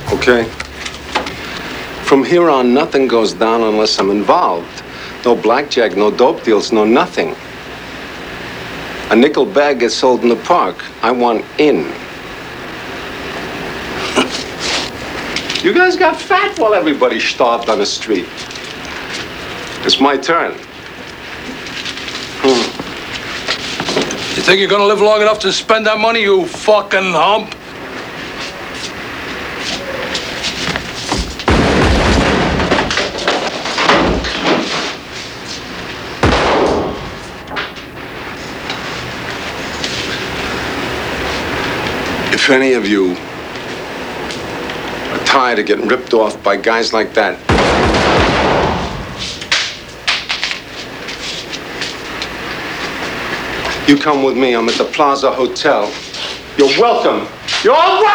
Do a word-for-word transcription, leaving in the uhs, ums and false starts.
Okay? From here on, nothing goes down unless I'm involved. No blackjack, no dope deals, no nothing. A nickel bag gets sold in the park. I want in. You guys got fat while everybody starved on the street. It's my turn. Hmm. You think you're gonna live long enough to spend that money, you fucking hump? If any of you are tired of getting ripped off by guys like that, you come with me. I'm at the Plaza Hotel. You're welcome. You're all welcome.